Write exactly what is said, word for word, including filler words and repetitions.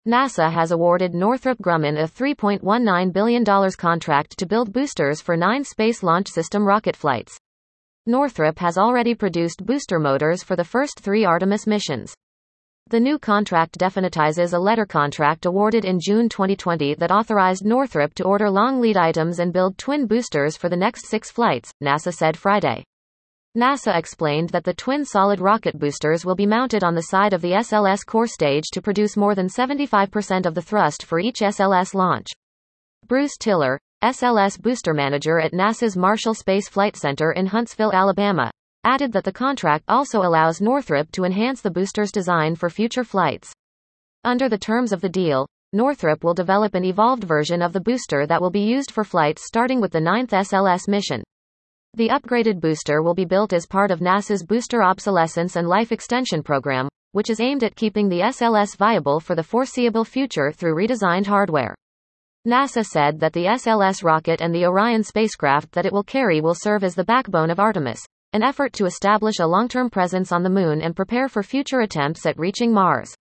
NASA has awarded Northrop Grumman a three point one nine billion dollars contract to build boosters for nine Space Launch System rocket flights. Northrop has already produced booster motors for the first three Artemis missions. The new contract definitizes a letter contract awarded in June twenty twenty that authorized Northrop to order long lead items and build twin boosters for the next six flights, NASA said Friday. NASA explained that the twin solid rocket boosters will be mounted on the side of the S L S core stage to produce more than seventy-five percent of the thrust for each S L S launch. Bruce Tiller, S L S booster manager at NASA's Marshall Space Flight Center in Huntsville, Alabama, added that the contract also allows Northrop to enhance the booster's design for future flights. Under the terms of the deal, Northrop will develop an evolved version of the booster that will be used for flights starting with the ninth S L S mission. The upgraded booster will be built as part of NASA's Booster Obsolescence and Life Extension Program, which is aimed at keeping the S L S viable for the foreseeable future through redesigned hardware. NASA said that the S L S rocket and the Orion spacecraft that it will carry will serve as the backbone of Artemis, an effort to establish a long-term presence on the Moon and prepare for future attempts at reaching Mars.